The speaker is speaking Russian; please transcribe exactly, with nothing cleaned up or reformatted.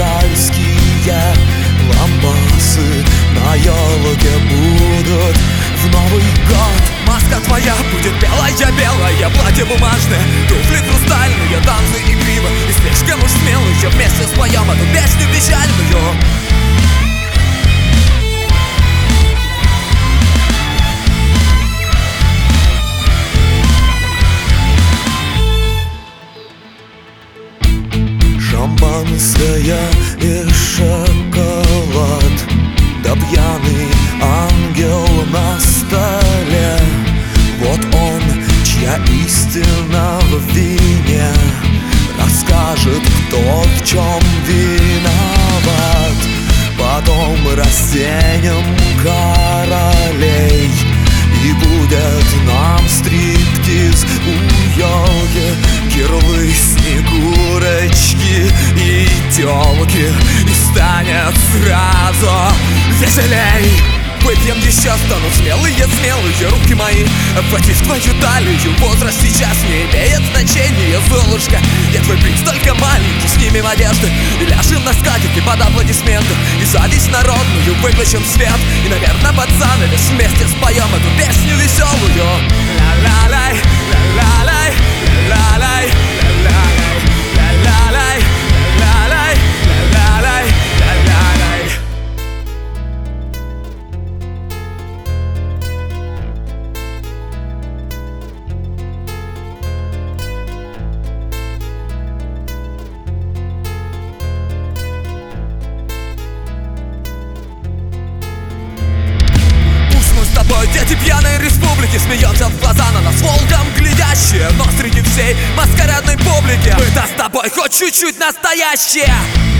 февральские лампасы на елке будут в Новый год. Маска твоя будет белая-белая, платье бумажное, туфли хрустальные, танцы игриво и слишком уж смелые. Вместе споем эту песню печальную. Шампанское и шоколад, да пьяный ангел на столе. Вот он, чья истина в вине, расскажет, кто в чем виноват. Потом разденем королей, и будет нам стриптиз у елки. Кирлы, снегурочки и тёлки, и станет сразу веселей. Выпьем еще, станут смелые, смелые руки мои обхватив твою талию. Возраст сейчас не имеет значения, Золушка. Я твой принц, только маленький, снимем одежды и ляжем на скатерти под аплодисменты. И зависть народную выключим свет, и, наверное, под занавес вместе споем эту песню веселую. Ла-ла-лай, ла-ла-лай, ла-ла-лай, ла-ла-лай, ла-ла-лай, ла-ла-лай, ла-ла-лай, ла-ла-лай. Дети пьяной республики, смеемся в глаза на нас волком глядящие. Но среди всей маскарадной публики мы-то с тобой хоть чуть-чуть настоящие.